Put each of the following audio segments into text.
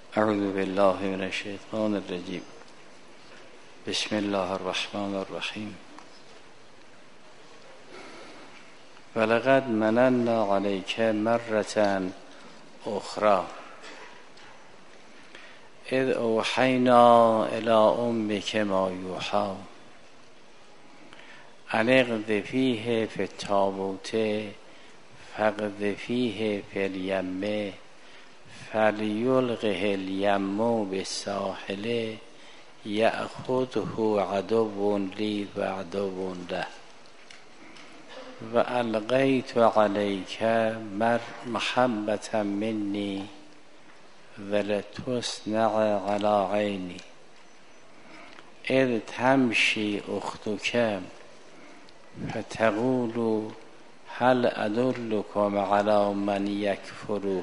اعوذ بالله من الشیطان الرجیم. بسم الله الرحمن الرحیم. ولقد مننا علیک مرة اخرى اذ اوحینا الی امک ما یوحی ان اقذفیه فی التابوت فاقذفیه فی الیم فلیلقه الیم بالساحل یأخذه عدو لی و عدو له و القیت علیک محبة منی ولتصنع علی عینی اذ تمشی اختک فتقول هل ادلکم علی من یکفره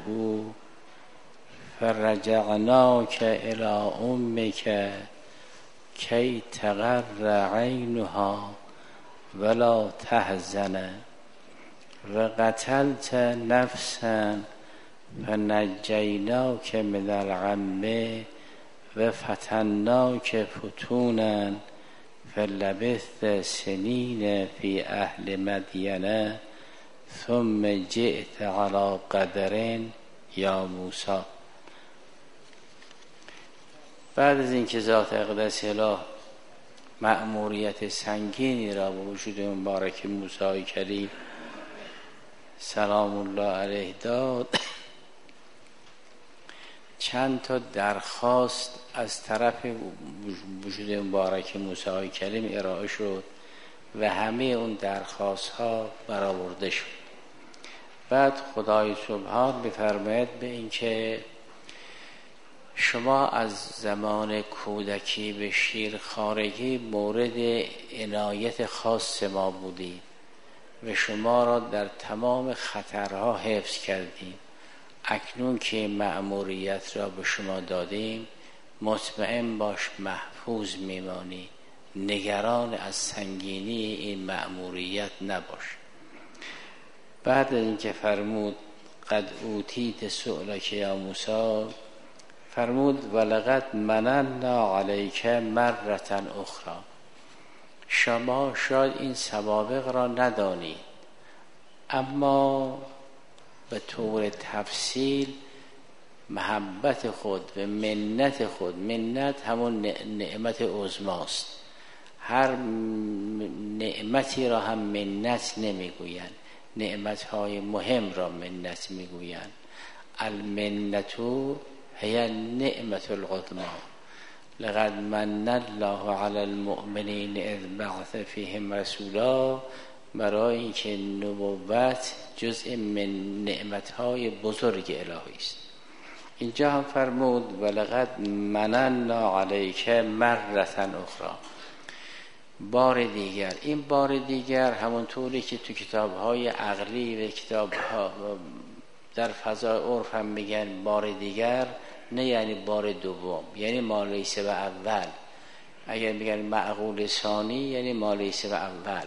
فرجعناک الی امک کی تقر عینها ولا تحزن و قتلت نفسا فنجیناک من الغم و فتناک فتونا فلبثت سنین فی اهل مدین ثم جئت علی قدر یا موسی. بعد از اینکه ذات اقدس اله مأموریت سنگینی را به وجود مبارک موسی کریم سلام الله علیه داد، چند تا درخواست از طرف وجود مبارک موسی کریم ارائه شد و همه اون درخواست ها برآورده شد. بعد خدای سبحان می‌فرماید به اینکه شما از زمان کودکی به شیرخوارگی مورد عنایت خاص ما بودید و شما را در تمام خطرها حفظ کردیم. اکنون که مأموریت را به شما دادیم مطمئن باش محفوظ میمانی، نگران از سنگینی این مأموریت نباش. بعد از اینکه فرمود قد اوتیت سؤلک یا موسی، فرمود ولقد مننا علیک مرة اخرى. شما شاید این سوابق را ندانی، اما به طور تفصیل محبت خود و منت خود، منت همون نعمت عظماست، هر نعمتی را هم منت نمیگویند، نعمتهای مهم را منت میگویند. المنتو هی نعمت العظمی لقد من الله علی المؤمنین اذ بعث فیهم رسولا، برای اینکه نبوت جزء من نعمتهای بزرگ الهی است. اینجا هم فرمود ولقد مننا علیک مرة اخرى، بار دیگر. این بار دیگر همونطوری که تو کتاب‌های عقلی و کتاب‌ها در فضای عرف هم میگن بار دیگر، نه یعنی بار دوم، یعنی ما لیس و اول. اگر میگن معقول ثانی یعنی ما لیس و اول.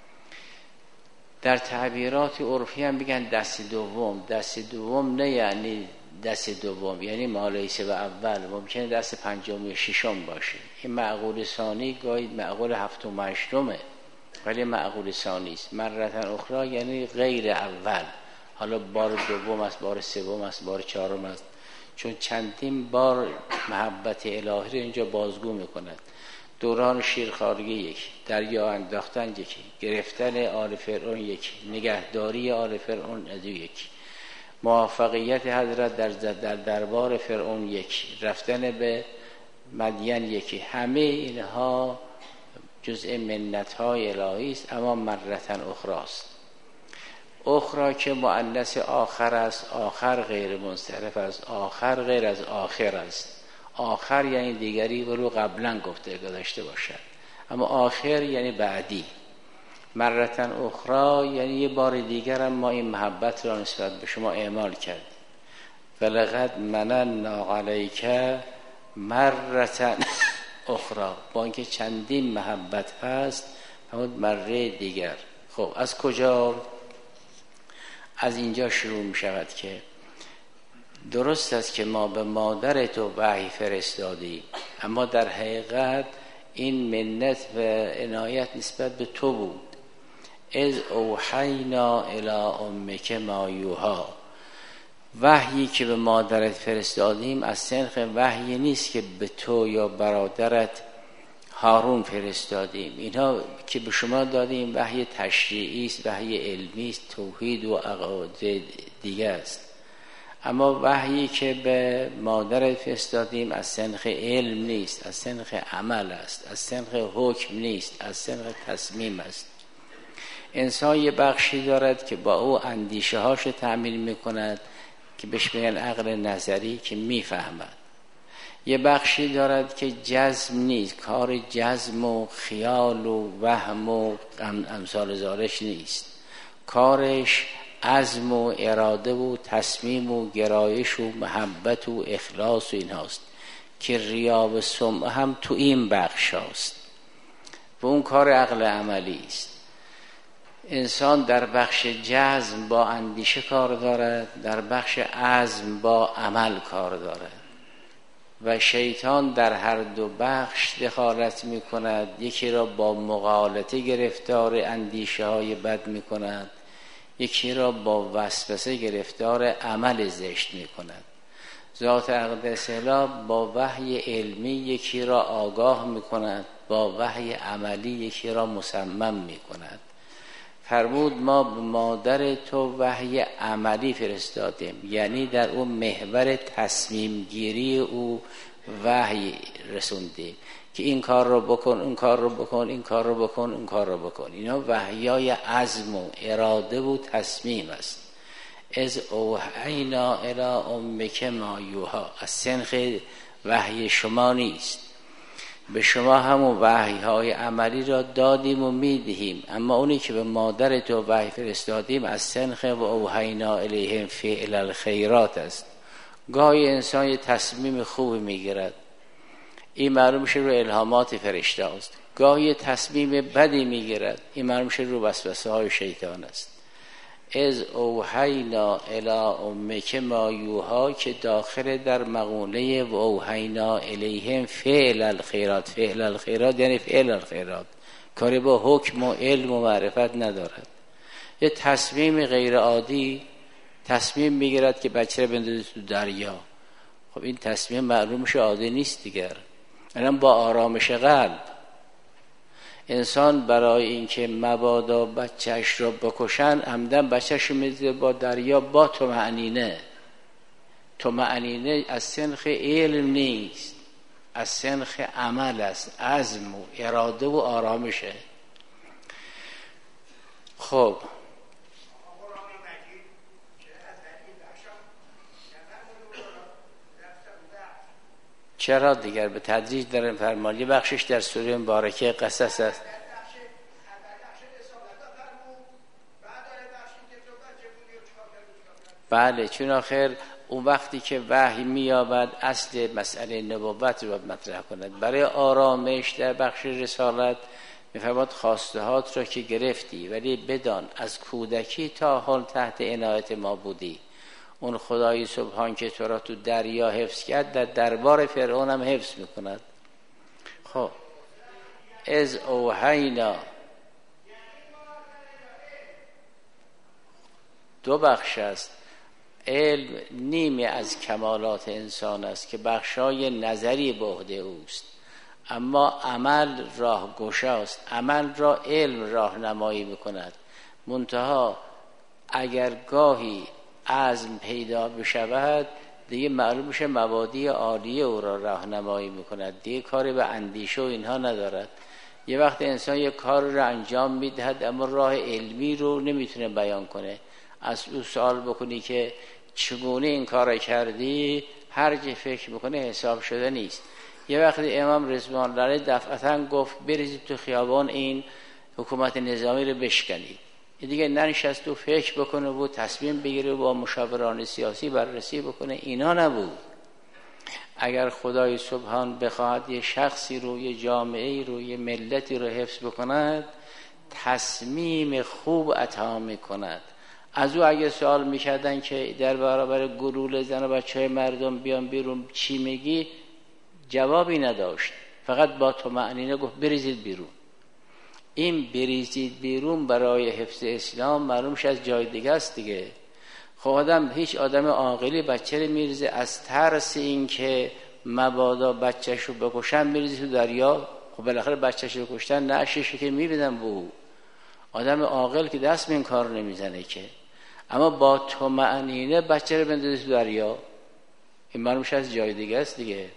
در تعبیرات عرفی هم میگن دست دوم. دست دوم نه یعنی دست دوم، یعنی ما لیس و اول، ممکنه دست پنجم یا ششم باشه. این معقول ثانی گاهی معقول هفتم و هشتمه، ولی معقول ثانی است. مرة اخرى یعنی غیر اول، حالا بار دوم است، بار سوم است، بار چهارم است، چون چندین بار محبت الهی رو اینجا بازگو میکند. دوران شیرخوارگی یک، دریا انداختن یکی، گرفتن آل فرعون یک، نگهداری آل فرعون از یک، موفقیت حضرت در دربار فرعون یک، رفتن به مدین یکی. همه اینها جزء منت‌های الهی است، اما مرة اخرى است. اخرى که مؤنث آخر است، آخر غیر منصرف است، آخر غیر از آخر است. آخر یعنی دیگری ولو قبلا گفته داشته باشد، اما آخر یعنی بعدی. مرة اخرى یعنی یه بار دیگر هم ما این محبت را نسبت به شما اعمال کرد. ولقد مننا علیک مرة اخرى، با اینکه چندین محبت هست، همون مره دیگر. خب از کجا؟ از اینجا شروع می شود که درست است که ما به مادر تو وحی فرستادیم، اما در حقیقت این منت و عنایت نسبت به تو بود. اذ اوحینا الی امک ما یوحی، وحیی که به مادرت فرستادیم از سنخ وحی نیست که به تو یا برادرت هارون فرستادیم. اینها که به شما دادیم وحی تشریعی است، وحی علمی است، توحید و عقاید دیگه است. اما وحیی که به مادرت فرستادیم از سنخ علم نیست، از سنخ عمل است، از سنخ حکم نیست، از سنخ تصمیم است. انسان یه بخشی دارد که با او اندیشه هاشو تعمیل میکند که بهش میگن عقل نظری که میفهمد. یه بخشی دارد که جزم نیست، کار جزم و خیال و وهم و امثال زارش نیست، کارش عزم و اراده و تصمیم و گرایش و محبت و اخلاص و این هاست که ریا و سمع هم تو این بخش هاست و اون کار عقل عملی است. انسان در بخش جزم با اندیشه کار دارد، در بخش عزم با عمل کار دارد و شیطان در هر دو بخش دخالت می کند. یکی را با مغالطه گرفتار اندیشه های بد می کند، یکی را با وسوسه گرفتار عمل زشت می کند. ذات اقدس الله با وحی علمی یکی را آگاه می کند، با وحی عملی یکی را مصمم می کند. فرمود ما به مادر تو وحی عملی فرستادیم، یعنی در اون محور تصمیم گیری او وحی رسوندیم که این کار رو بکن، اون کار رو بکن، این کار رو بکن، اون کار رو بکن. اینا وحیای عزم و اراده و تصمیم است. از اوحینا الی امک ما یوحی، از سنخ وحی شما نیست. به شما همون وحی های عملی را دادیم و میدهیم، اما اونی که به مادر تو وحی فرستادیم از سنخ و اوحینا الیهم فعل الخیرات است. گاهی انسان یه تصمیم خوبی میگیرد، این معلوم میشه رو الهامات فرشته است. گاهی تصمیم بدی میگیرد، این معلوم میشه رو وسوسه های شیطان است. از اوحینا الی امک ما یوحی که داخل در مقوله و اوحینا الیهم فعل الخیرات. فعل الخیرات یعنی فعل الخیرات، کاری با حکم و علم و معرفت ندارد. یه تصمیم غیر عادی تصمیم میگیرد که بچه رو بندازه تو دریا. خب این تصمیم معلوم میشه عادی نیست دیگر. الان با آرامش قلب انسان برای اینکه مبادا بچهش رو بکشن عمدن بچهش رو میذاره با دریا با طمأنینه. طمأنینه از سنخ علم نیست، از سنخ عمل است، عزم و اراده و آرامشه. خب چرا دیگر به تدریج در فرمان. یه بخشش در سوره مبارکه قصص است. بله، چون آخر اون وقتی که وحی میابد اصل مسئله نبوت رو مطرح کند. برای آرامش در بخش رسالت میفرماد خواستهات را که گرفتی ولی بدان از کودکی تا حال تحت عنایت ما بودی. اون خدای سبحان که تو را تو دریا حفظ کرد در دربار فرعون هم حفظ میکند. خب از اوحینا، دو بخش است. علم نیمی از کمالات انسان است که بخشای نظری به عهده اوست، اما عمل راه گشاست. عمل را علم راهنمایی میکند. منتها اگر گاهی عزم پیدا بشود دیگه معلوم میشه مبادی عالیه او را راهنمایی میکند، دیگه کاری به اندیشه و اینها ندارد. یه وقت انسان یه کار رو انجام میدهد اما راه علمی رو نمیتونه بیان کنه. از او سوال بکنی که چگونه این کار کردی، هر جه فکر بکنه حساب شده نیست. یه وقت امام رضوان الله علیه دفعتاً گفت بریزید تو خیابان این حکومت نظامی رو بشکنید. این دیگه ننشست و فکر بکنه و تصمیم بگیره و با مشاوران سیاسی بررسی بکنه، اینا نبود. اگر خدای سبحان بخواهد یه شخصی رو، یه جامعه رو، یه ملتی رو حفظ بکند تصمیم خوب عطا میکند. از او اگه سوال میکردن که در برابر گلوله زن و بچه مردم بیان بیرون چی میگی، جوابی نداشت، فقط با طمأنینه گفت بریزید بیرون. این بریزید بیرون برای حفظ اسلام معلومش از جای دیگه است دیگه. خب هیچ آدم عاقلی بچه رو میریزه از ترس این که مبادا بچه‌ش رو بکشن میریزه تو دریا؟ خب بالاخره بچه‌ش رو کشتن نعشش که میبینن به او. آدم عاقل که دست به این کار نمیزنه که. اما با طمأنینه بچه رو بندازه تو دریا، این معلومش از جای دیگه است دیگه.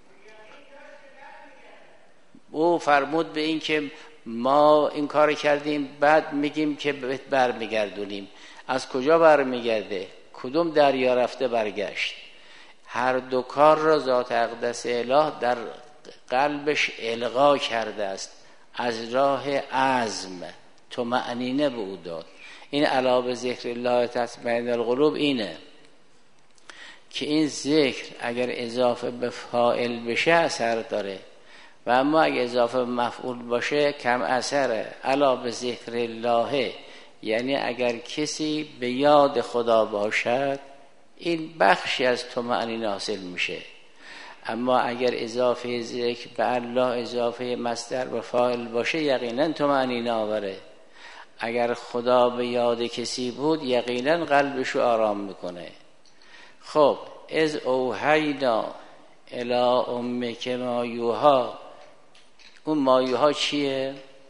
او فرمود به این که ما این کار کردیم بعد میگیم که برمیگردونیم. از کجا برمیگرده؟ کدوم دریا رفته برگشت؟ هر دو کار را ذات اقدس اله در قلبش القا کرده است، از راه عزم طمأنینه به او داد. این الا به ذکر الله تطمئن القلوب اینه که این ذکر اگر اضافه به فاعل بشه اثر داره و اما اگر اضافه به مفعول باشه کم اثره. الا به ذکر الله یعنی اگر کسی به یاد خدا باشد این بخشی از طمأنینه حاصل میشه. اما اگر اضافه ذکر به الله اضافه مصدر و فاعل باشه یقینا طمأنینه آوره. اگر خدا به یاد کسی بود یقینا قلبشو آرام میکنه. خب از اوحینا الی امک ما یوها، اون ما یوها چیه؟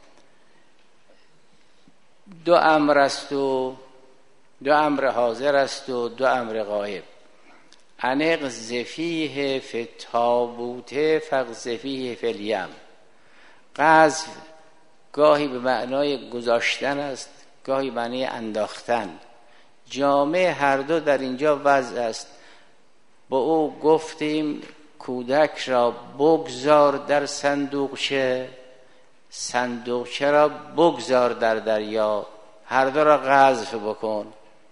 دو امر است و دو امر حاضر است و دو امر غایب. انق زفیه فی تابوت فقذفیه فی الیم. قذف گاهی به معنای گذاشتن است، گاهی معنی انداختن. جامع هر دو در اینجا وضع است. با او گفتیم کودک را بگذار در صندوقچه، صندوقچه را بگذار در دریا، هر دو را قذف بکن.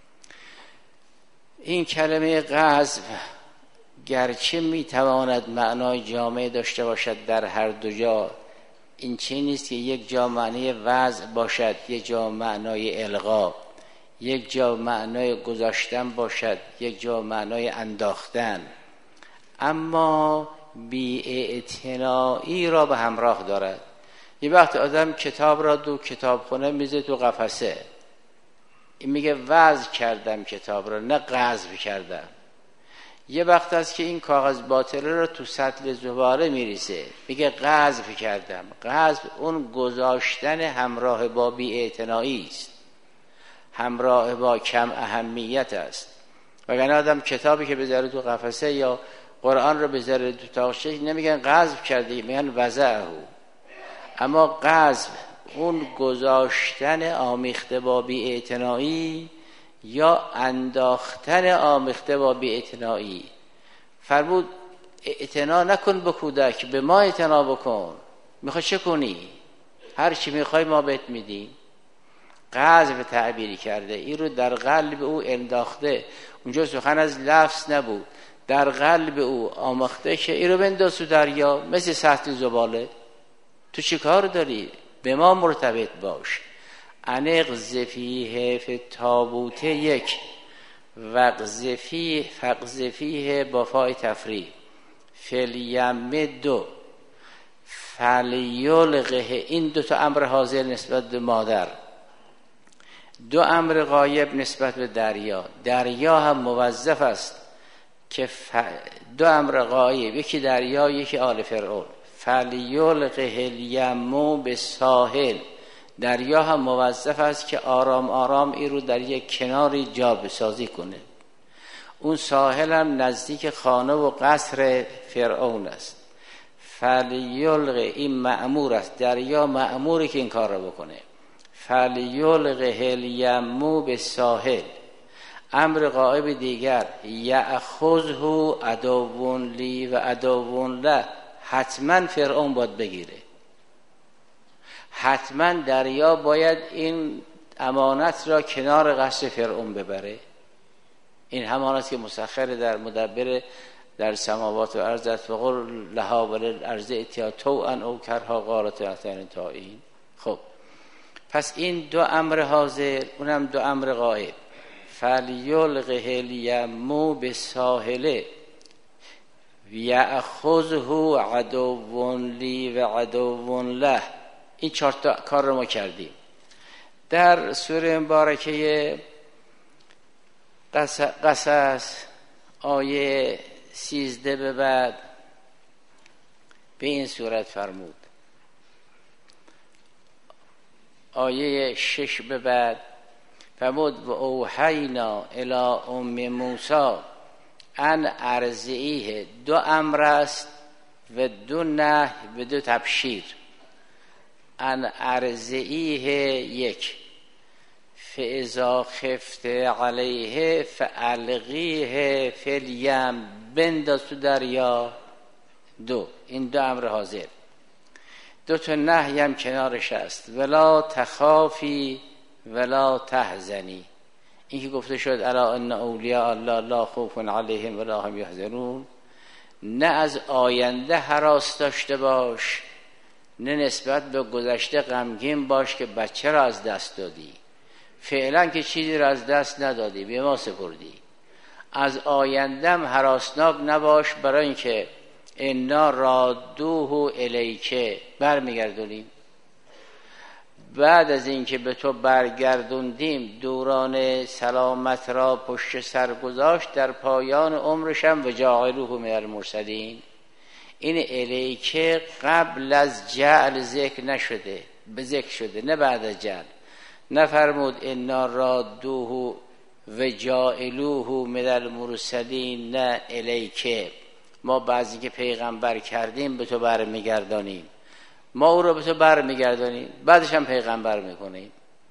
این کلمه قذف گرچه میتواند معنای جامع داشته باشد در هر دو جا، این چی نیست که یک جا معنی وضع باشد، یک جا معنای القا، یک جا معنای گذاشتن باشد، یک جا معنای انداختن. اما بی‌اعتنایی را به همراه دارد. یه وقت آدم کتاب را دو کتابخونه میزه تو قفسه، این میگه وضع کردم کتاب را، نه قذف کردم. یه وقت هست که این کاغذ باطله را تو سطل زباله میریسه، میگه قذف کردم. قذف اون گذاشتن همراه با بی‌اعتنایی است، همراه با کم اهمیت است. وگرنه آدم کتابی که بذاره تو قفسه یا قرآن رو بذاره تو تاقچه نمیگن قذف کردی، میگن وضعه. اما قذف اون گذاشتن آمیخته با بی‌اعتنایی یا انداختن آمیخته با بی‌اعتنایی. فرمود اعتنا نکن به کودک، به ما اعتنا بکن. میخوای چه کنی؟ هر چی میخوای ما بهت میدیم. قذف تعبیری کرده، این رو در قلب او انداخته. اونجا سخن از لفظ نبود، در قلب او آماخته که این رو بنداز تو دریا مثل سطل زباله. تو چی کار داری؟ به ما مرتبط باش. انق زفیه فی تابوت یک، فقذفیه با فای تفریح، فلیم دو، فلیلقه. این دو تا امر حاضر نسبت به مادر، دو امر غایب نسبت به دریا. دریا هم موظف است که دو امر غایب، یکی دریا یکی آل فرعون. فلیلقه الیمو به ساحل، دریا هم موظف است که آرام آرام این رو در یک کناری جا بسازی کنه. اون ساحل هم نزدیک خانه و قصر فرعون است. فلیلقه این مأمور است، دریا مأموری که این کار رو بکنه. فلیلقه الیمو به ساحل. امر غایب دیگر یأخذه عدو لی و عدو له، حتما فرعون باید بگیره، حتما دریا باید این امانت را کنار قصر فرعون ببره. این همانست که مسخر در مدبر در سماوات و ارض است و قل لها وللارض ائتیا طوعا او کرها قالتا اتینا طائعین. خب پس این دو امر حاضر، اونم دو امر غایب. فلیلقه الیمو بالساحل یأخذه عدو لی و عدو له. این 4 تا کار رو ما کردیم. در سوره مبارکه قصص آیه 13 به بعد به این صورت فرمود. آیه 6 به بعد فرمود و اوحینا الی ام موسی ان ارضعیه. 2 امر است و 2 نهی و 2 تبشیر. ان ارضعیه 1، فاذا خفت علیه فالقیه فی الیم، بنداز تو دریا. 2، این 2 امر حاضر. 2 تا نهی هم کنارش است. ولا تخافی ولا تحزنی. این که گفته شد الا ان اولیاء الله لا خوف علیهم ولا هم یحزنون، نه از آینده هراس داشته باش، نه نسبت به گذشته غمگین باش که بچه را از دست دادی. فعلا که چیزی را از دست ندادی، به ما سپردی. از آیندهم هراسناک نباش، برای اینکه انا رادوه الیک، برمیگردونیم. بعد از اینکه به تو برگردوندیم، دوران سلامت را پشت سر گذاشت، در پایان عمرش هم و جاعلوه من المرسلین. این الیک قبل از جعل ذکر نشده، به ذکر شده، نه بعد از جعل. نفرمود انا رادوه و جاعلوه من المرسلین، نه الیک. ما بعضی که پیغمبر کردیم به تو برمیگردانیم، ما او رو به تو برمیگردانیم، بعدش هم پیغمبر میکنیم.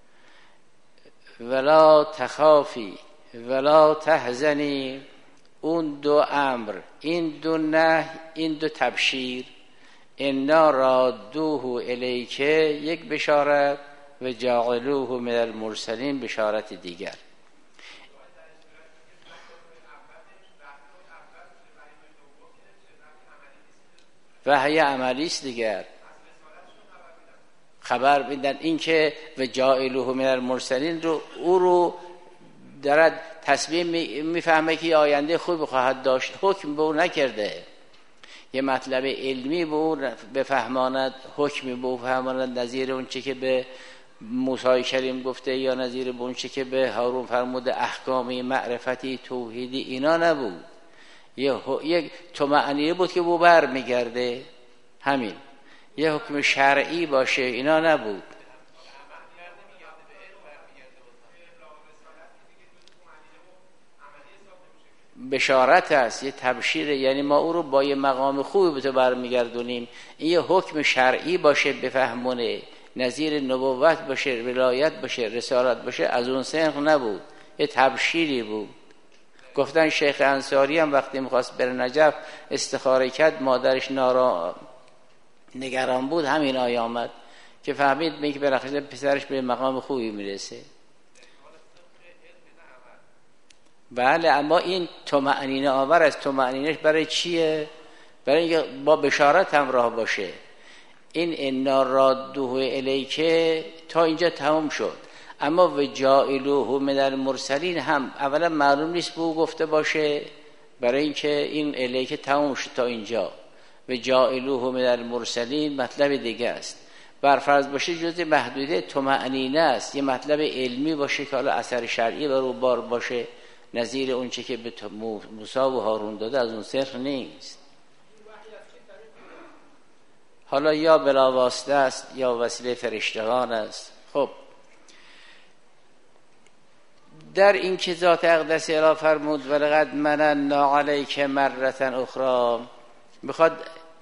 ولا تخافی ولا تحزنی، اون 2 امر، این 2 نهی، این 2 تبشیر. انا رادوه الیک 1 بشارت و جاعلوه من المرسلین بشارت دیگر. وحی عملی است دیگر. خبر میدن این که و جاعلوه من المرسلین رو، او رو دارد تصمیم میفهمه که آینده خوب خواهد داشت، حکم به او نکرده. یه مطلب علمی به او بفهماند، حکمی به او بفهماند، نظیر اون چه که به موسی کریم گفته یا نظیر به اون چه که به هارون فرموده، احکامی معرفتی توحیدی اینا نبود. یک طمأنینه بود که او بر میگرده، همین. یه حکم شرعی باشه اینا نبود. بشارت است، یه تبشیر، یعنی ما او رو با یه مقام خوبی به تو برمیگردونیم. این یه حکم شرعی باشه بفهمونه، نظیر نبوت باشه، ولایت باشه، رسالت باشه، از اون سنخ نبود، یه تبشیری بود. گفتن شیخ انصاری هم وقتی میخواست بره نجف استخاره کرد، مادرش نگران بود، همین آیه آمد که فهمید میگه بالاخره پسرش به مقام خوبی میرسه. بله، اما این طمأنینه آور از طمأنینش برای چیه؟ برای اینکه با بشارت همراه باشه. این انا رادوه الیک تا اینجا تمام شد. اما و جاعلوه من المرسلین هم اولا معلوم نیست به او گفته باشه، برای اینکه این الیک تمام شد تا اینجا. و جاعلوه من المرسلین مطلب دیگه است. برفرض باشه جزء محدوده طمأنینه است، یه مطلب علمی باشه که حالا اثر شرعی بر او بار باشه، نظیر اون چه که به موسی و هارون داده از اون صرف نیست. حالا یا بلا واسطه است یا وسیله فرشتگان است. خب در این که ذات اقدس الی فرمود ولقد مننا علیک مرة اخری، میخواد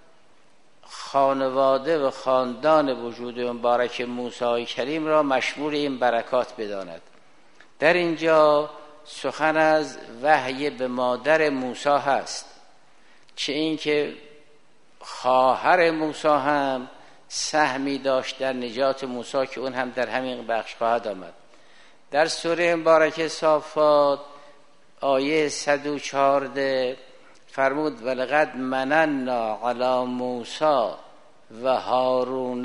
خانواده و خاندان وجود مبارک موسی کریم را مشمول این برکات بداند. در اینجا سخن از وحی به مادر موسی هست، چه این که خواهر موسی هم سهمی داشت در نجات موسی که اون هم در همین بخش خواهد آمد. در سوره مبارکه صافات آیه 114 فرمود ولقد مننا علی موسی و هارون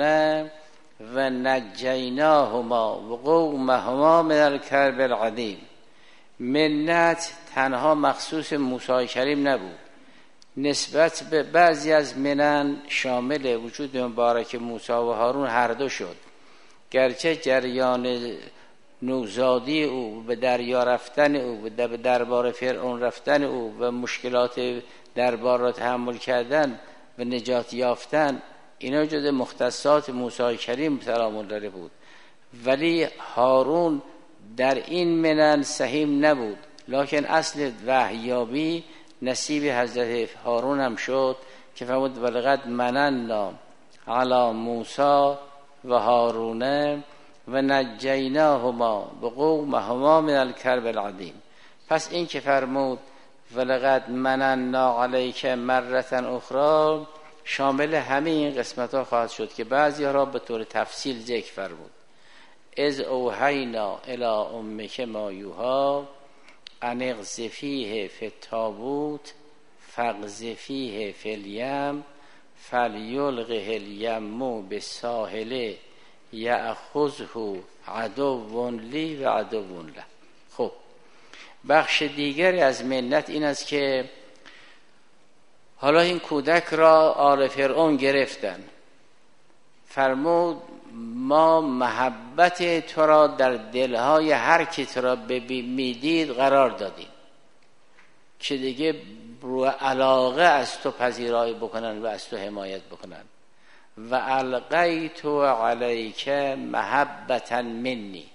و نجیناهما و قومهما من الکرب العظیم. منت تنها مخصوص موسی کریم نبود، نسبت به بعضی از منن شامل وجود مبارک موسی و هارون هر دو شد. گرچه جریان نوزادی او، به دریا رفتن او، به دربار فرعون رفتن او و مشکلات دربار را تحمل کردن و نجات یافتن، اینا جز مختصات موسی کریم سلام الله علیه بود، ولی هارون در این منن سهیم نبود. لکن اصل وحیابی نصیب حضرت هارون هم شد که فرمود ولقد مننا علی موسی و هارون و نجیناهما بقومهما من الکرب العظیم. پس این که فرمود ولقد مننا علیک مرة اخری شامل همین قسمت ها خواهد شد که بعضی ها را به طور تفصیل ذکر فرمود. اذ اوحینا الی امک ما یوحی ان اقذفیه فی التابوت فاقذفیه فی الیم فلیلقه الیم بالساحل یأخذه عدو لی و عدو له. خب بخش دیگری از منت این است که حالا این کودک را آل فرعون گرفتن، فرمود ما محبت تو را در دلهای هر کی تو را میدید قرار دادیم که دیگه رو علاقه از تو پذیرایی بکنن و از تو حمایت بکنن. و القیت علیک محبتا منی،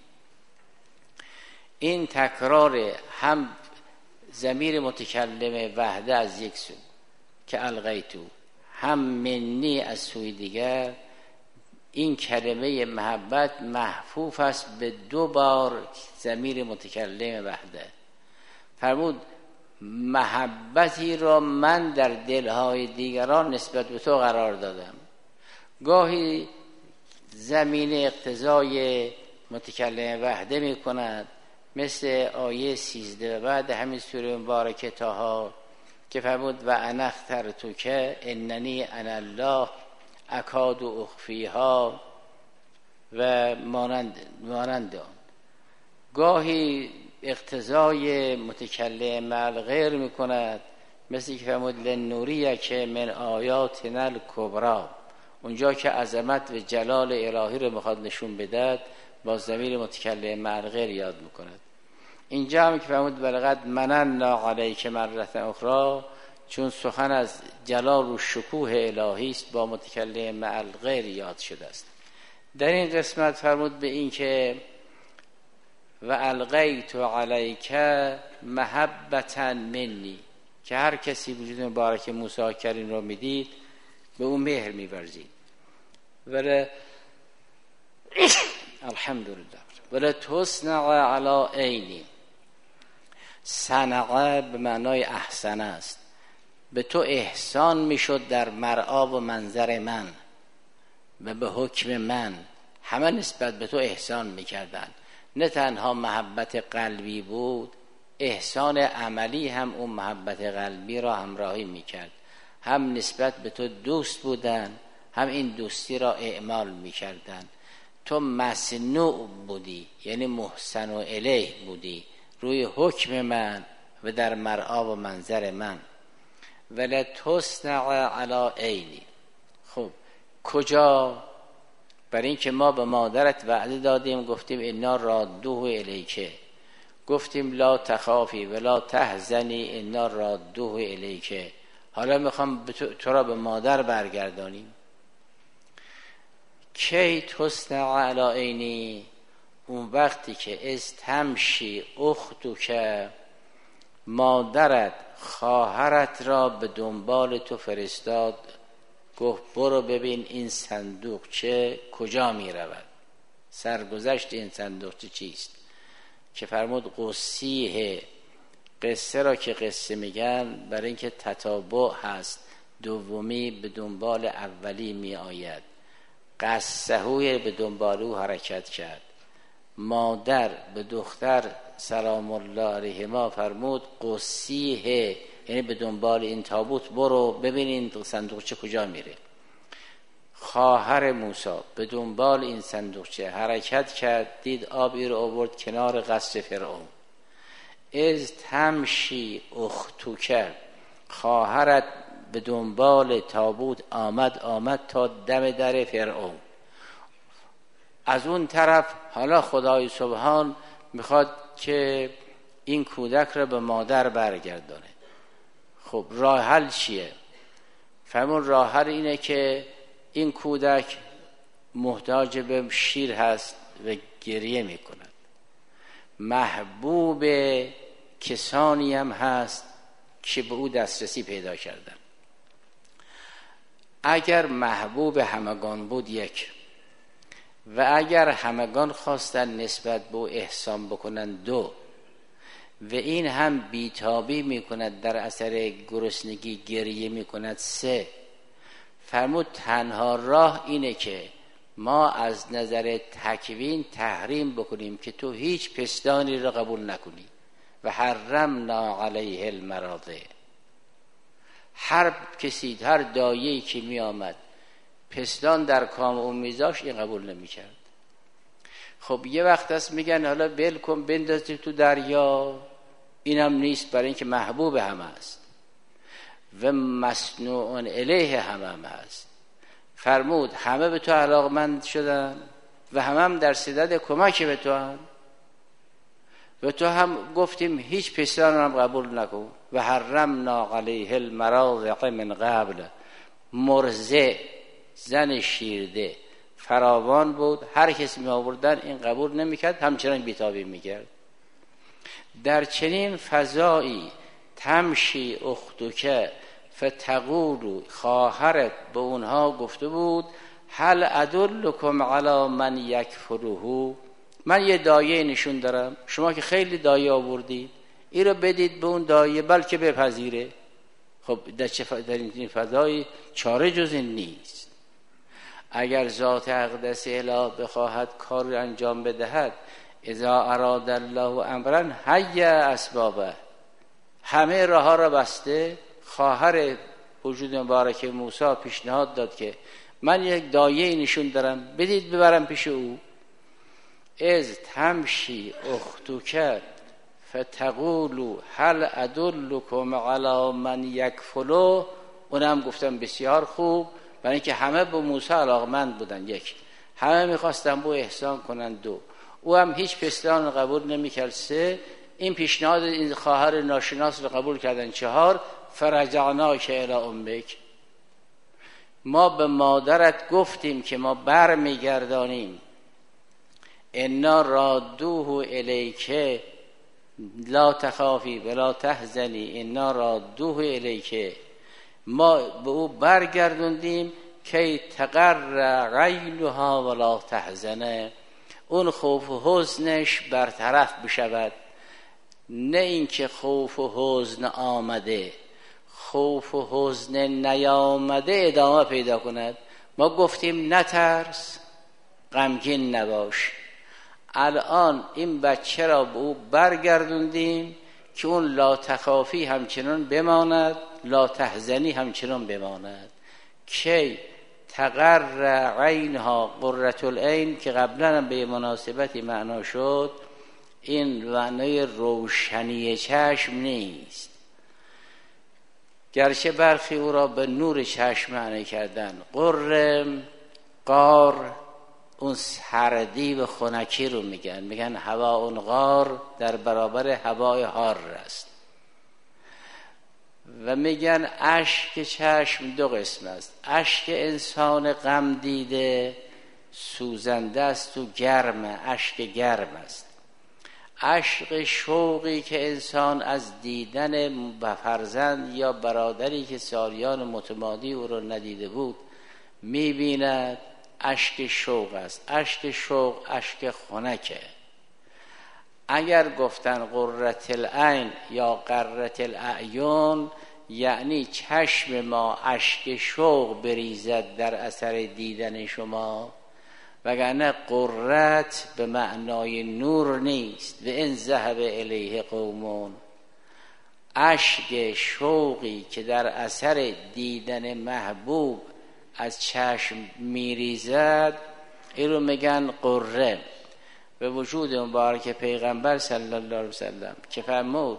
این تکرار هم ضمیر متکلم وحده از یک سو که القیتو، هم منی از سوی دیگر. این کلمه محبت محفوف است به 2 بار ضمیر متکلم وحده. فرمود محبتی را من در دلهای دیگران نسبت به تو قرار دادم. گاهی زمین اقتضای متکلم وحده می کند، مثل آیه 13 بعد همین سوره مبارکه طه که فرمود و انا اخترتک اننی انا الله اکاد اخفیها و مانند آن. گاهی اقتضای متکلم مع الغیر می کند، مثل که فرمود لنوریک من آیاتنا الکبری، اونجا که عظمت و جلال الهی رو میخواد نشون بدهد با ضمیر متکلم مع الغیر یاد میکند. اینجا هم که فرمود ولقد مننا علیک مرة اخری، چون سخن از جلال و شکوه الهی است با متکلم مع الغیر یاد شده است. در این قسمت فرمود به این که و القیت علیک محبتا منی، که هر کسی وجود مبارک موسی کریم را میدید به اون مهر می‌ورزید. ولی الحمدلله ولی تصنع علی عینی، صنعه به معنای احسن است، به تو احسان میشد در مرعا و منظر من و به حکم من، همه نسبت به تو احسان میکردن. نه تنها محبت قلبی بود، احسان عملی هم اون محبت قلبی را همراهی میکرد. هم نسبت به تو دوست بودن، هم این دوستی را اعمال میکردن. تو مصنوع بودی، یعنی محسن و الیه بودی روی حکم من و در مرعا و منظر من. ولی تصنع علی عینی. خب کجا؟ برای این که ما به مادرت وعده دادیم، گفتیم انا رادوه الیکه، گفتیم لا تخافی ولا تحزنی انا رادوه الیکه. حالا میخوام تو را به مادر برگردانیم. کی تصنع علی عینی؟ اون وقتی که از تمشی اختو، که مادرت خواهرت را به دنبال تو فرستاد، گفت برو ببین این صندوقچه کجا می رود، سرگذشت این صندوقچه چیست؟ که فرمود قصیه، قصه را که قصه میگن برای اینکه تتابع هست، دومی به دنبال اولی می آید. قصهوی به دنبال او حرکت کرد. مادر به دختر سلام الله علیهما فرمود قصیه، یعنی به دنبال این تابوت برو ببین این صندوقچه کجا میره. خواهر موسی به دنبال این صندوقچه حرکت کرد، دید آبی رو آورد کنار قصر فرعون. از تمشی اختوک، خواهرت به دنبال تابوت آمد تا دم در فرعون. از اون طرف حالا خدای سبحان میخواد که این کودک را به مادر برگردانه. خب راه حل چیه؟ فرمون راه حل اینه که این کودک محتاج به شیر هست و گریه میکند، محبوب کسانی هم هست که به او دسترسی پیدا کردن. اگر محبوب همگان بود یک، و اگر همگان خواستن نسبت به او احسان بکنن دو، و این هم بیتابی میکند در اثر گرسنگی گریه میکند سه. فرمود تنها راه اینه که ما از نظر تکوین تحریم بکنیم که تو هیچ پستانی را قبول نکنی و حرمنا علیه المراضع. هر کسی، هر دایه‌ای که می آمد پستان در کام اون میذاش، این قبول نمی کرد. خب یه وقت هست میگن حالا بل کن بندازیم تو دریا، اینم نیست، برای اینکه محبوب همه است و مصنوع الیه هم هست. فرمود همه به تو علاقمند شدن و هم در صدد کمک به تو هم، و تو هم گفتیم هیچ پستان هم قبول نکن. و حرمنا علیه المراضع من قبل، مرضع زن شیرده فراوان بود، هر کسی می آوردن این قبول نمیکرد، همچنان بیتابی میکرد. در چنین فضایی تمشی اختوک فتقول، خواهرت به اونها گفته بود هل ادلکم علی من یکفره، من یه دایه نشون دارم، شما که خیلی دایه آوردید، این رو بدید به اون دایه بلکه بپذیره. خب در این فضای چاره جز این نیست. اگر ذات اقدس اله بخواهد کار رو انجام بدهد، اذا اراد الله امرا حی اسبابه، همه راه ها را بسته. خواهر وجود مبارک موسی پیشنهاد داد که من یک دایه نشون دارم، بدید ببرم پیش او. از تمشی اختوک فتقولوا هل ادلکم علی من یکفله، اونم گفتم بسیار خوب، برای اینکه همه به موسی علاقمند بودن، یک، همه میخواستن به احسان کنن، دو، او هم هیچ پستان قبول نمیکرد، سه، این پیشنهاد این خواهر ناشناس رو قبول کردن، چهار، فرجعناک الی امک، ما به مادرت گفتیم که ما بر میگردانیم، انا رادوه الیک لا تخافی ولا تحزنی انا رادوه الیک، ما به او برگردوندیم که تقر عینها ولا تحزنه، اون خوف و حزنش برطرف بشود، نه اینکه خوف و حزن آمده، خوف و حزن نیامده ادامه پیدا کند. ما گفتیم نترس، غمگین نباش، الان این بچه را به او برگردوندیم که اون لا تخافی همچنان بماند، لا تحزنی همچنان بماند. کی تقر عینها، قرة العین که قبلا هم به مناسبتی معنا شد، این معنای روشنی چشم نیست، گرچه برخی او را به نور چشم معنی کردن. قرم، قار، اون سردی و خنکی رو میگن هوا اون غار در برابر هوای حار است. و میگن اشک چشم دو قسم است، اشک انسان غم دیده سوزنده است و گرم، اشک گرم است. اشک شوقی که انسان از دیدن فرزند یا برادری که سالیان متمادی او را ندیده بود میبیند، اشک شوق است. اشک شوق اشک خنکه. اگر گفتن قرة العین یا قرة الاعین، یعنی چشم ما اشک شوق بریزد در اثر دیدن شما، وگرنه قرت به معنای نور نیست. و ان ذهب الیه قومون، اشک شوقی که در اثر دیدن محبوب از چشم میریزد، این رو میگن قره. به وجود مبارک پیغمبر صلی الله علیه وسلم که فرمود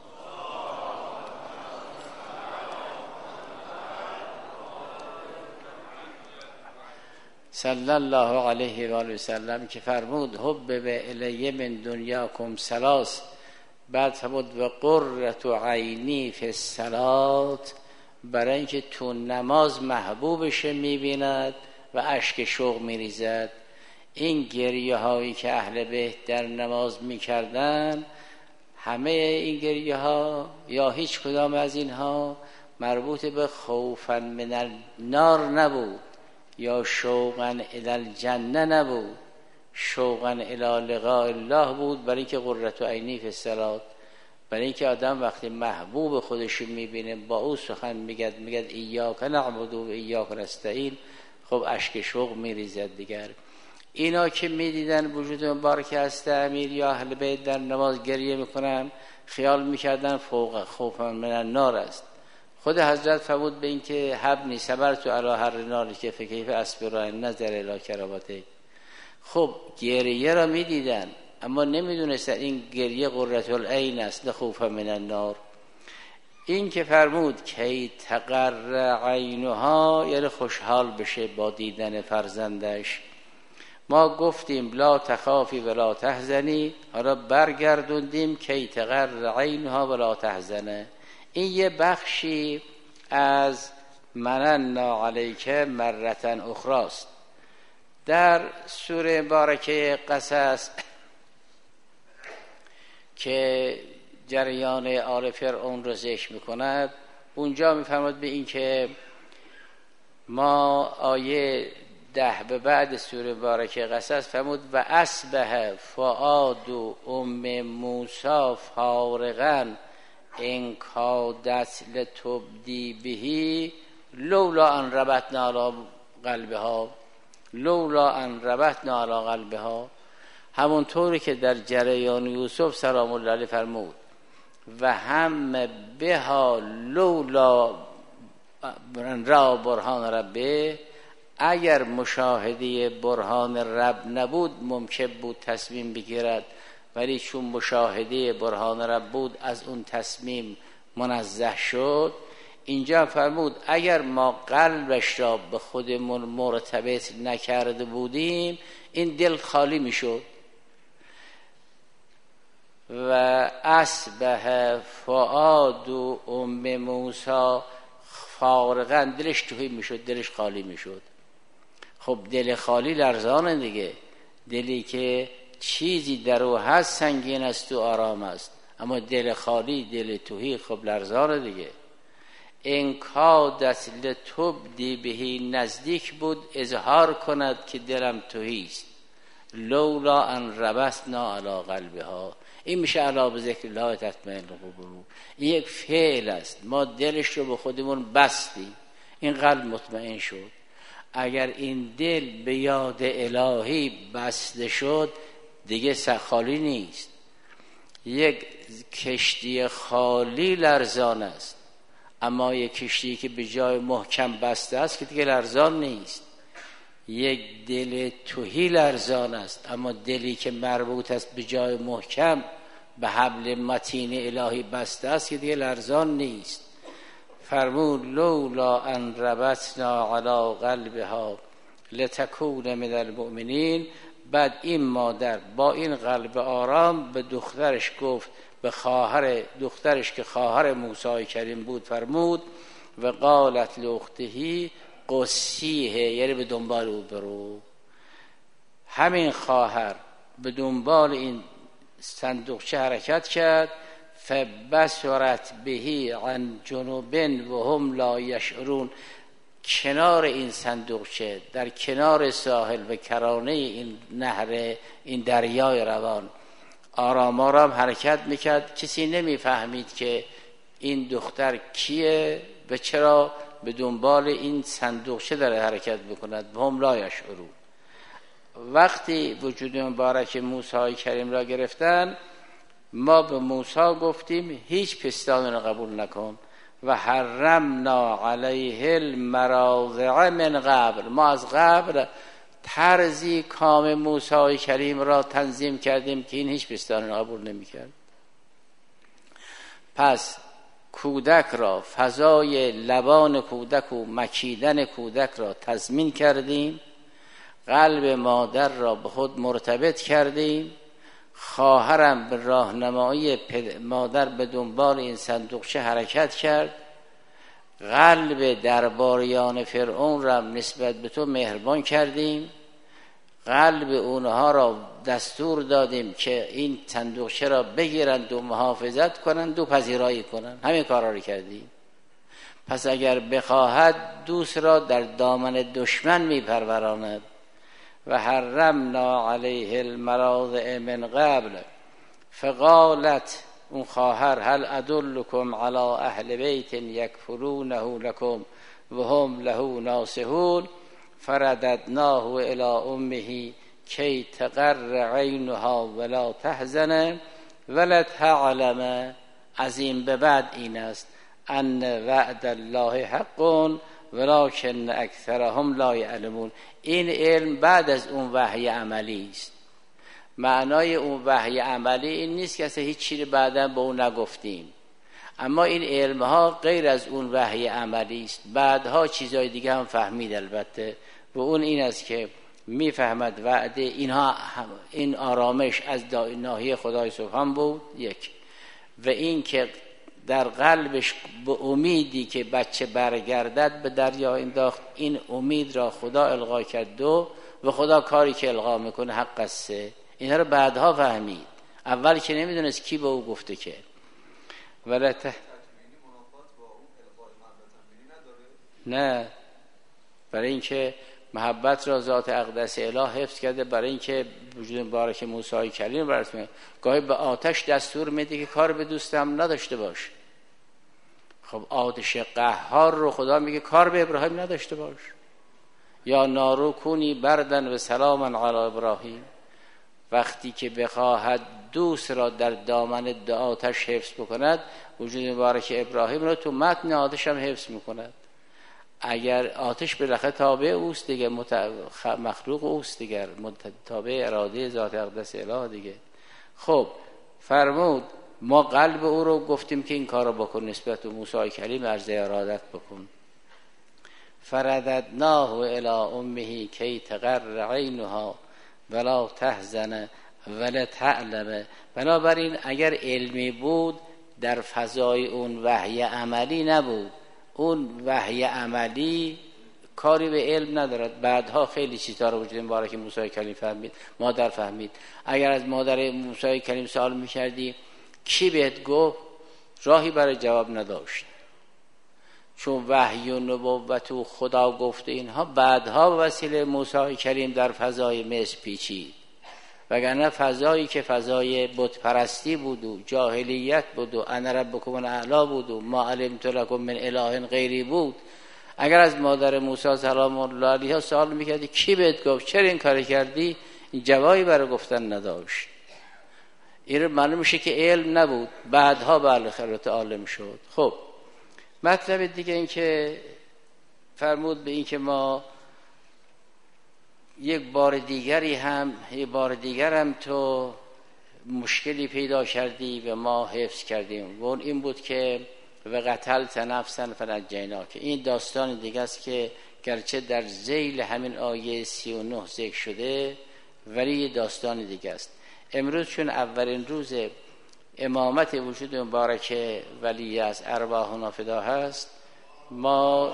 صلی الله علیه و آله وسلم که فرمود حبب الی من دنیاکم ثلاث، بعد فرمود و قرة عینی فی الصلاة، برای اینکه تو نماز محبوبش میبیند و اشک شوق میریزد. این گریه هایی که اهل بیت در نماز میکردن، همه این گریه ها یا هیچ کدام از اینها مربوط به خوفا من النار نبود یا شوقا الی الجنه نبود، شوقا الی لقاء الله بود، برای که قرة عینی فی الصلاة، برای اینکه آدم وقتی محبوب خودش میبینه با او سخن میگد ایاک نعبد و ایاک نستعین، خب اشک شوق میریزد دیگر. اینا که میدیدن وجود مبارک هست امیر یا اهل بیت در نماز گریه میکنن، خیال میکردن فوق خوفا من النار است. خود حضرت فرمود به این که حبنی صبرت علی هر ناری که فکیف اصبر نظر الی کرامته. خب گریه را میدیدن اما نمیدونستن این گریه قرة العین است نه خوفا من النار. این که فرمود کی تقر عینها، یعنی خوشحال بشه با دیدن فرزندش. ما گفتیم لا تخافی ولا تحزنی، حالا برگردوندیم کی تقر عینها ولا تحزنه. این یه بخشی از مننا علیک مرتن اخراست. در سوره مبارکه قصص که جریان آل فرعون رو ذکر میکند، اونجا میفرماد به این که ما آیه 10 به بعد سوره مبارکه قصص فرمود و اصبح فؤاد ام موسی فارغا ان کادت لتبدی بهی لولا ان ربطنا علی قلبها، لولا ان ربطنا علی قلبها، همونطوری که در جریان یوسف سلام الله علیه فرمود و هم بها لولا را برهان ربه، اگر مشاهده برهان رب نبود ممکن بود تصمیم بگیرد، ولی چون مشاهده برهان رب بود از اون تصمیم منزه شد. اینجا فرمود اگر ما قلبش را به خودمون مرتبط نکرده بودیم این دل خالی میشد. و اصبح فؤاد ام موسی فارغا، دلش توهی میشد، دلش خالی میشد. خب دل خالی لرزانه دیگه، دلی که چیزی در او هست سنگین است و آرام است، اما دل خالی، دل توهی، خب لرزانه دیگه. ان کادت لتبدی بهی، نزدیک بود اظهار کند که دلم توهی است، لولا ان ربطنا علی قلبها، این میشه علا به ذکر الله تطمئن القلوب. این یک فعل است، ما دلش رو به خودمون بستیم، این قلب مطمئن شد. اگر این دل به یاد الهی بسته شد دیگه خالی نیست. یک کشتی خالی لرزان است، اما یک کشتی که به جای محکم بسته است که دیگه لرزان نیست. یک دل تهی لرزان است، اما دلی که مربوط است به جای محکم به حبل متین الهی بسته است که دیگه لرزان نیست. فرمود لولا ان ربطنا علی قلبها لتکون من المؤمنین. بعد این مادر با این قلب آرام به دخترش گفت، به خواهر دخترش که خواهر موسی کریم بود فرمود و قالت لاخته قصیه، یعنی به دنبال او برو. همین خواهر به دنبال این صندوقچه حرکت کرد، فبصرت بهی عن جنوب و هم لا یشعرون. کنار این صندوقچه، در کنار ساحل و کرانه این نهر، این دریای روان، آرام آرام حرکت میکرد. کسی نمیفهمید که این دختر کیه و چرا به دنبال این صندوقچه داره حرکت بکند. هم لا یشعرون. وقتی وجود مبارک موسی کریم را گرفتن، ما به موسی گفتیم هیچ پستانی را قبول نکن و حرمنا علیه المراضع من قبل. ما از قبل طرزی کام موسی کریم را تنظیم کردیم که این هیچ بستان عبور نمی‌کرد. پس کودک را، فضای لبان کودک و مکیدن کودک را تضمین کردیم، قلب مادر را به خود مرتبط کردیم، خواهرم به راهنمایی مادر به دنبال این صندوقچه حرکت کرد، قلب درباریان فرعون را نسبت به تو مهربان کردیم، قلب اونها را دستور دادیم که این صندوقچه را بگیرند و محافظت کنند و پذیرایی کنند. همین کارا رو کردیم. پس اگر بخواهد دوست را در دامن دشمن میپروراند. و حرمنا علیه المراضع من قبل فقالت، اون خواهر، هل ادلکم علی اهل بیت یکفلونه لکم و هم له ناصحون فرددناه الی امه کی تقر عینها ولا تحزن ولتعلم. از این به بعد این است ان وعد الله حق ولکن اکثرهم لا یعلمون. این علم بعد از اون وحی عملی است. معنای اون وحی عملی این نیست که اصلا هیچ چیزی بعدا به اون نگفتیم، اما این علم ها غیر از اون وحی عملی است. بعدها چیزای دیگه هم فهمید البته، و اون این است که میفهمد وعده اینها این آرامش از ناحیه خدای سبحان بود یک، و این که در قلبش به امیدی که بچه برگردد به دریا انداخت. این امید را خدا القا کرد و خدا کاری که القا میکنه حق است. اینها رو بعدها فهمید، اول که نمیدونست کی به او گفته که نه، برای اینکه محبت را ذات اقدس اله حفظ کرده، برای اینکه وجود مبارک موسی کلیم برسونه. گاهی به آتش دستور میده که کار به دوستم نداشته باش. خب آتش قهار رو خدا میگه کار به ابراهیم نداشته باش. یا نارو کونی بردن و سلاما علی ابراهیم. وقتی که بخواهد دوست را در دامن آتش حفظ بکند، وجود مبارک ابراهیم را تو متن آتش هم حفظ میکند. اگر آتش بالاخره تابع اوست دیگه، مخلوق اوست دیگه، تابع اراده ذات اقدس اله دیگه. خب فرمود ما قلب او رو گفتیم که این کار رو بکن، نسبت به موسی کلیم عرض ارادت بکن. فرددناه الی امه کی تقر عینها ولا تحزن ولتعلم. بنابراین اگر علمی بود در فضای اون وحی عملی نبود. اون وحی عملی کاری به علم ندارد. بعدها خیلی چیزا رو وجود مبارک موسی کلیم فهمید، مادر فهمید. اگر از مادر موسی کلیم سوال می‌کردی کی بهت گفت، راهی برای جواب نداشت، چون وحی و نبوت و خدا گفت اینها بعدها به وسیله موسی کلیم در فضای مصر پیچید. وگرنه فضایی که فضای بت پرستی بود و جاهلیت بود و انا ربکم الاعلی بود و ما علمت لکم من اله غیری بود، اگر از مادر موسی سلام الله علیها سوال میکردی کی بهت گفت، چرا این کار کردی، این جوابی برای گفتن نداشت. این معلوم میشه که علم نبود، بعدها بالاخره عالم شد. خب مطلب دیگه این که فرمود به این که ما یک بار دیگر هم تو مشکلی پیدا کردی و ما حفظ کردیم. و اون این بود که و قتلت نفسا فنجیناک. این داستان دیگه است که گرچه در ذیل همین آیه 39 ذکر شده ولی داستان دیگه است. امروز چون اولین روز امامت وجود مبارک ولی از ارواحنا فدا هست، ما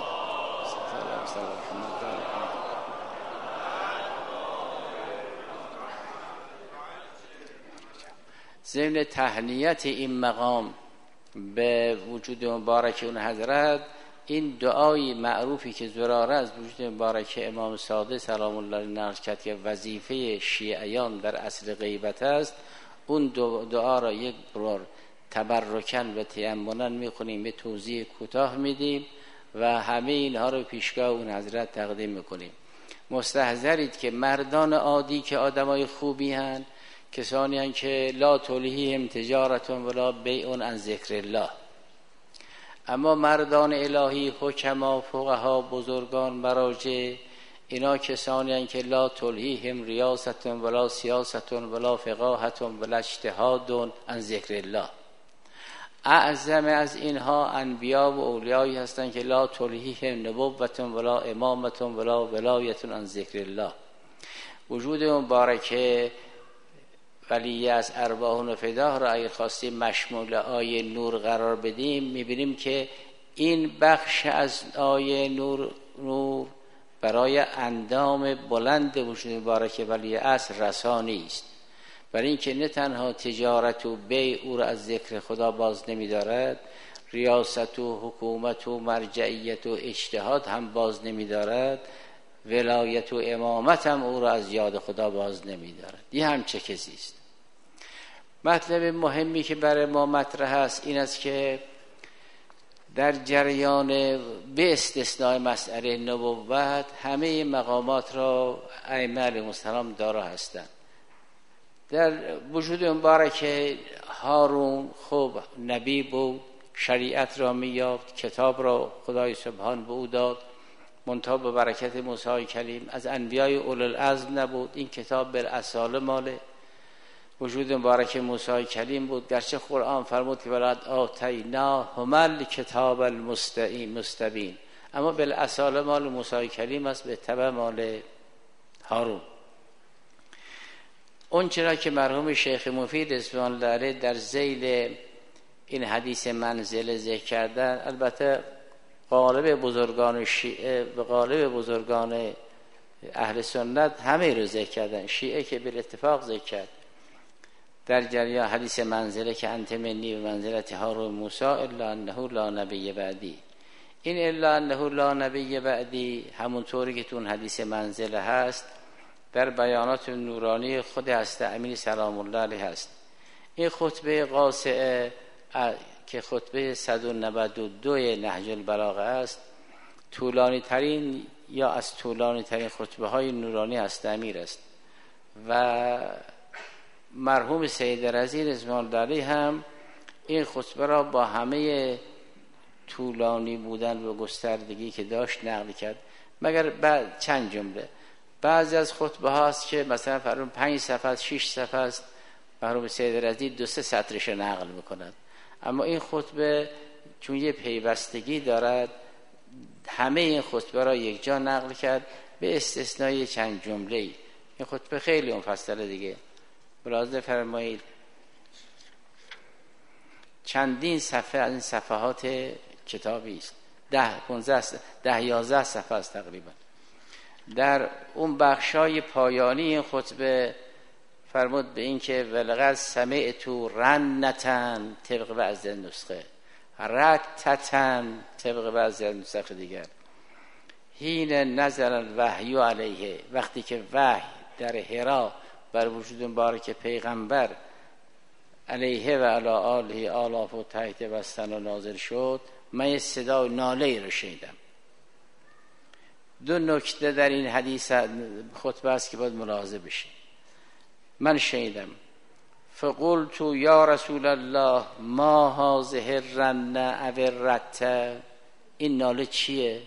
ضمن تهنیت این مقام به وجود مبارک اون حضرت، این دعای معروفی که زراره از وجود مبارک امام صادق سلام الله علیه نقل کرد که وظیفه شیعیان در اصل غیبت است، اون دعا را یک بار تبرکن و تیمنا میخونیم، به توضیح کوتاه میدیم و همه اینها رو پیشگاه اون حضرت تقدیم میکنیم. مستحضرید که مردان عادی که آدمای خوبی هن، کسانی هن که لا تلهیهم تجارت ولا بیع عن ذکر الله، اما مردان الهی، حکما، فقها، بزرگان، مراجع، اینا کسانی هستند که لا تلهیهم ریاست ولا سیاست ولا فقاهت ولا اجتهاد عن ذکر الله. اعظم از اینها انبیا و اولیایی هستند که لا تلهیهم نبوت ولا امامت ولا ولایت عن ذکر الله. وجود مبارکه ولی از ارواح و فداه را اگه خواستیم مشمول آیه نور قرار بدیم، میبینیم که این بخش از آیه نور برای اندام بلند وجود مبارکه ولی اصل رسانی است، برای اینکه نه تنها تجارت و بیع او را از ذکر خدا باز نمی‌دارد، ریاست و حکومت و مرجعیت و اجتهاد هم باز نمی‌دارد، ولایت و امامت هم او را از یاد خدا باز نمی‌دارد. این هم چه کسی است. مطلب مهمی که برای ما مطرح است این است که در جریان به استثناء مسئله نبوت همه مقامات را ائمه علیهم السلام دارا هستند. در وجود مبارک هارون خب نبی بود، شریعت را می‌یافت، کتاب را خدای سبحان به او داد، منتها به برکت موسی کلیم از انبیای اولوالعزم نبود. این کتاب بالاصاله مال وجود مبارک موسی کلیم بود، گرچه قرآن فرمود که ولقد آتیناهما الکتاب المستبین، اما بالاصاله مال موسی کلیم است، به تبع مال هارون. اون چرا که مرحوم شیخ مفید رضوان الله علیه در ذیل این حدیث منزله ذکر کردن، البته غالب بزرگان شیعه و غالب بزرگان اهل سنت همه رو ذکر کردن، شیعه که به اتفاق ذکر کرد در جریان حدیث منزله که انت منی به منزلت هارون موسی الا انه لا نبی بعدی. این الا انه لا نبی بعدی همونطوری که تو اون حدیث منزله هست در بیانات نورانی خود هست امین سلام الله علیه هست. این خطبه قاصعه که خطبه 192 نهج البلاغه است، طولانی ترین یا از طولانی ترین خطبه های نورانی هست امیر است و مرحوم سید رضی رضوان الله علیه هم این خطبه را با همه طولانی بودن و گستردگی که داشت نقل کرد، مگر بعد چند جمله. بعضی از خطبه هاست که مثلا فرض 5 صفحه 6 صفحه است، مرحوم سید رضی 2-3 سطرش نقل میکند، اما این خطبه چون یه پیوستگی دارد همه این خطبه را یک جا نقل کرد به استثنای چند جمله‌ای. این خطبه خیلی مفصله دیگه، ملاحظه فرمایید. چندین صفحه از این صفحات کتابی است، 10-11 صفحه است تقریبا. در اون بخشای پایانی این خطبه فرمود به این که ولقد سمعت رنتن طبق بعضی نسخه، رتتن طبق بعضی نسخه دیگر، حین نزل الوحی علیه، وقتی که وحی در حرا بر وجود مبارک پیغمبر علیه و علی آله آلاف و تحت بستن و نازل شد، من یه صدای ناله‌ای رو شنیدم. 2 نکته در این حدیث خطبه است که باید ملاحظه بشه. من شنیدم فقلت یا رسول الله ما هذه الرنه او الرته، این ناله چیه؟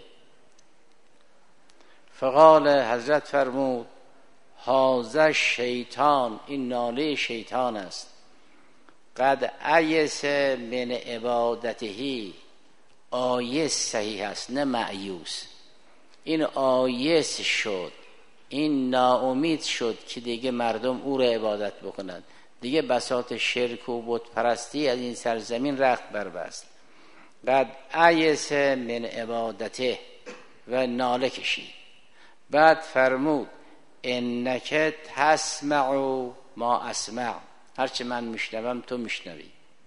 فقال، حضرت فرمود هذا شیطان، این ناله شیطان است، قد ایس من عبادته، آیس صحیح است نه معیوس، این آیس شد، این ناامید شد که دیگه مردم او را عبادت بکنند، دیگه بساط شرک و بت پرستی از این سرزمین رخت بربست. قد ایس من عبادته و ناله کشید. بعد فرمود انک تسمع ما اسمع، هرچه من میشنوم تو میشنوی،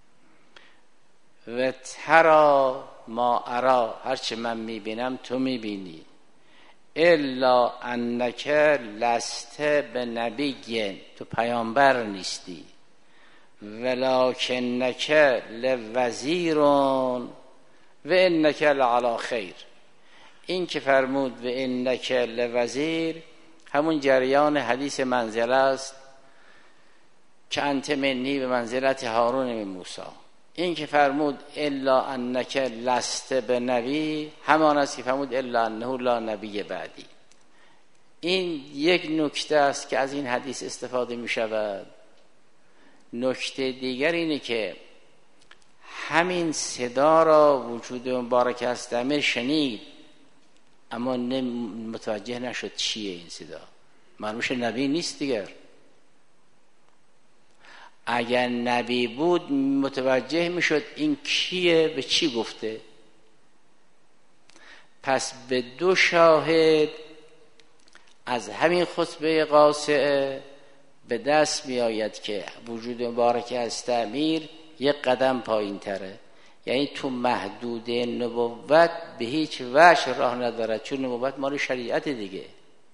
و ترا ما ارا، هرچه من میبینم تو میبینی، الا انک لست بنبی، تو پیامبر نیستی، ولکنک لوزیر و انک لعلی خیر. این که فرمود و انک لوزیر همون جریان حدیث منزله است که انت منی به منزلت هارون من موسی. این که فرمود الا انک لست بنبی همان است که فرمود الا انه لا نبی بعدی. این یک نکته است که از این حدیث استفاده می شود. نکته دیگر اینه که همین صدا را وجود مبارک استعمیر شنید، اما متوجه نشد چیه این صدا. معلومش نبی نیست دیگر. اگر نبی بود متوجه میشد این کیه، به چی گفته. پس به دو شاهد از همین خطبه قاصعه به دست می آید که وجود مبارک استعمیر یک قدم پایین تره، یعنی تو محدود نبوت به هیچ وجه راه ندارد، چون نبوت مال شریعت دیگه.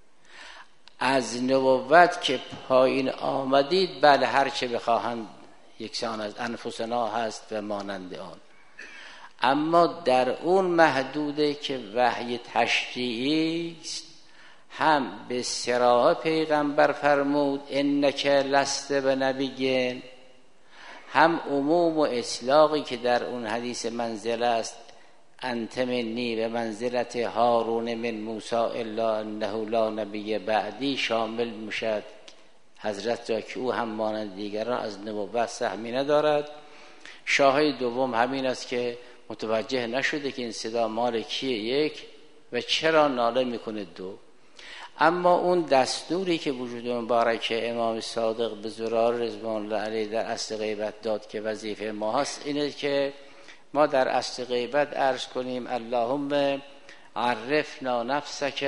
از نبوت که پایین آمدید بله هر چه بخواهند یکسان از انفسنا هست و مانند آن، اما در اون محدوده که وحی تشریعی است هم به صراحه پیغمبر فرمود انک لست بنبیین، هم عموم و اطلاقی که در اون حدیث منزله است انت منی به منزلت هارون من موسی الا انه لا نبی بعدی شامل میشد حضرت را که او هم مانند دیگران از نبوت سهمی ندارد. شاهد دوم همین است که متوجه نشده که این صدا مال کیه یک و چرا ناله میکنه دو. اما اون دستوری که وجود مبارک امام صادق به زرار رضوان الله علیه در اصل غیبت داد که وظیفه ما هست اینه که ما در اصل غیبت عرض کنیم اللهم عرفنا نفسک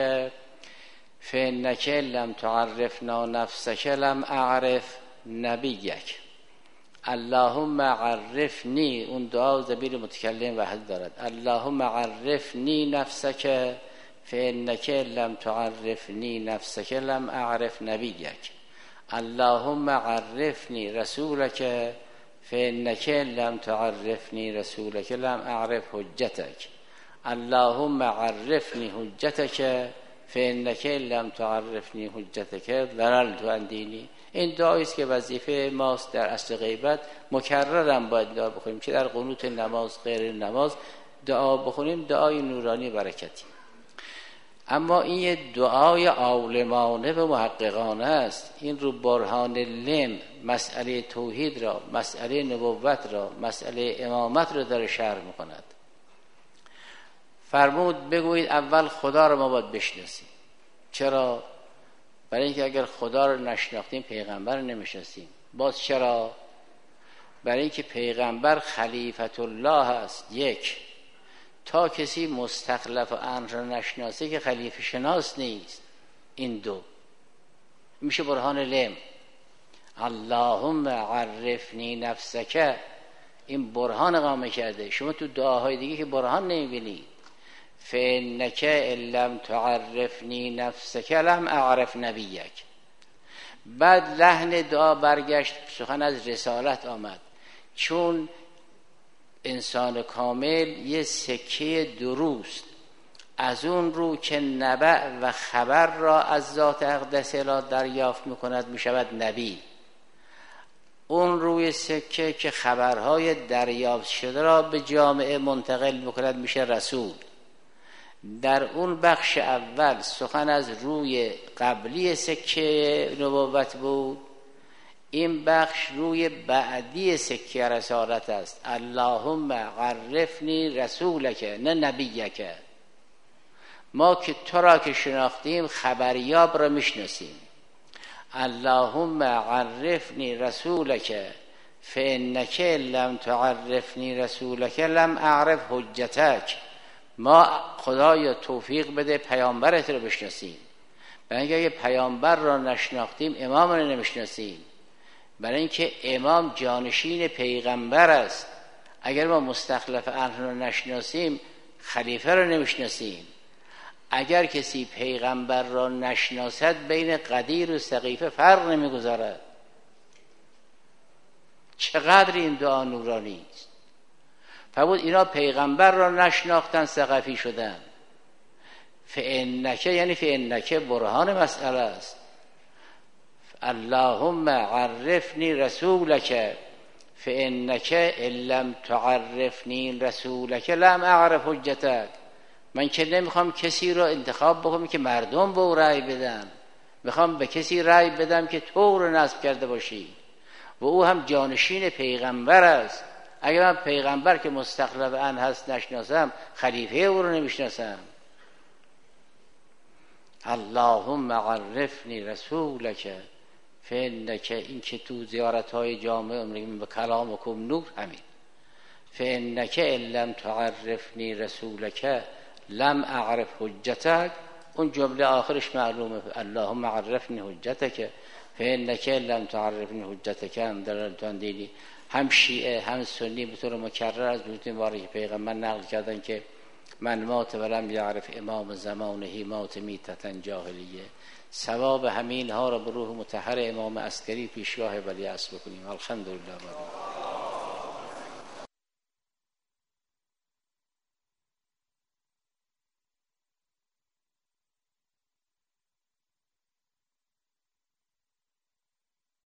فانک لم تعرفنا نفسک لم اعرف نبیک. اللهم عرفنی، اون دعا ضمیر متکلم وحد دارد، اللهم عرفنی نفسک فانک لم تعرفنی نفسک لم اعرف نبیک. اللهم عرفنی رسولک فانک لم تعرفنی رسولک لم اعرف حجتک. اللهم عرفنی حجتک فانک لم تعرفنی حجتک ضللت عن دینی. این دعایی است که وظیفه ماست در اصل غیبت، مکررم باید دعا بخونیم که در قنوت نماز غیر نماز دعا بخونیم، دعای نورانی برکتی. اما این یه دعای عالمانه و محققانه است. این رو برهان لم مسئله توحید را، مسئله نبوت را، مسئله امامت را داره شرح میکند. فرمود بگویید اول خدا را ما باید بشناسیم. چرا؟ برای اینکه اگر خدا را نشناختیم پیغمبر رو نمیشناسیم. باز چرا؟ برای اینکه پیغمبر خلیفت الله است. یک، تا کسی مستخلف و امر را نشناسه که خلیفه شناس نیست. این دو میشه برهان لم. اللهم عرفنی نفسک، این برهان قامه کرده. شما تو دعاهای دیگه که برهان نمیبینید. فانک لم تعرفنی نفسک لم اعرف نبیک. بعد لحن دعا برگشت، سخن از رسالت آمد، چون انسان کامل یه سکه دروست، از اون رو که نبع و خبر را از ذات اقدس اله دریافت میکند میشود نبی. اون روی سکه که خبرهای دریافت شده را به جامعه منتقل میکند میشه رسول. در اون بخش اول سخن از روی قبلی سکه نبوت بود، این بخش روی بعدی سکه رسالت است. اللهم عرفنی رسولک نه نبیک. ما که تو را که شناختیم خبریاب را میشناسیم. اللهم عرفنی رسولک فانک لم تعرفنی رسولک لم اعرف حجتک. ما خدایا توفیق بده پیامبرت رو بشناسیم. برای اینکه اگه پیامبر را نشناختیم امام رو نمیشناسیم. برای اینکه امام جانشین پیغمبر است. اگر ما مستخلف امر رو نشناسیم خلیفه رو نمیشناسیم. اگر کسی پیغمبر را نشناسد بین قدیر و سقیفه فرق نمیگذارد. چقدر این دعا نورانی است. فرمود اینا پیغمبر را نشناختن سقفی شدن. فانک یعنی فانک برهان مسئله است. اللهم عرفنی رسولک فانک ان لم تعرفنی رسولک لم اعرف حجتک. من که نمیخوام کسی رو انتخاب بکنم که مردم به او رأی بدن، میخوام به کسی رأی بدم که تو رو نصب کرده باشی و او هم جانشین پیغمبر است. اگر من پیغمبر که مستخلف ان هست نشناسم، خلیفه او رو نمیشناسم. اللهم عرفنی رسولک فانک، این که تو زیارت‌های جامع میگیم به کلامکم نور، همین فانک ان لم تعرفنی رسولک لم اعرف حجتک. اون جمله آخرش معلومه، اللهم عرفنی حجتک فانک ان لم تعرفنی حجتک. هم دلالتان دینی هم شیعه هم سنی به طور مکرر از بزرگترین باری پیغمبر نقل کردن که من مات ولم یعرف امام زمانه مات میتة جاهلیه. ثواب همین ها را به روح مطهر امام عسکری پیشگاه ولی عصر بکنیم. الحمدلله.